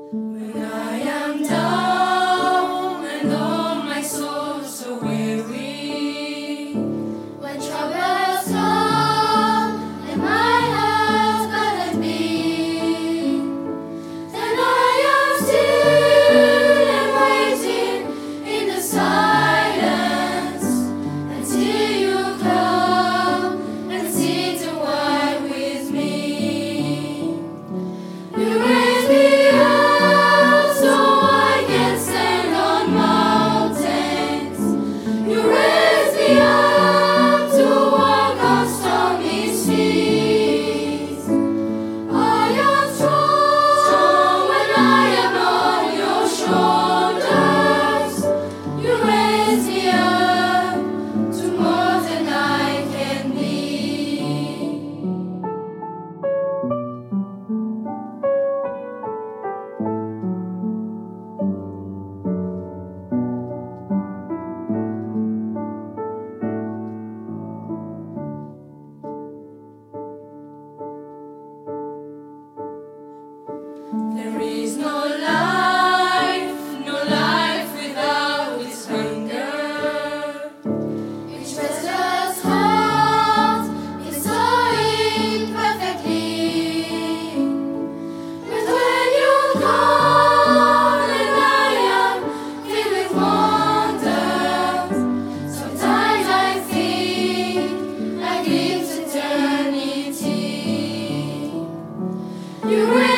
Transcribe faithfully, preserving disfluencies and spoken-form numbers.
When I am down and all my soul so weary, when troubles come and my heart burdened be, then I am still and waiting in the silence until you come and sit a while with me. You raise me up so I can stand on mountains. You raise me up to walk on stormy seas. I am strong, strong when I am on your shoulders. You raise me up to more than I can be. There is no life, no life without this hunger. Each restless heart is sowing perfectly. But when you come and I am filled with wonder, sometimes I think I glimpse eternity. You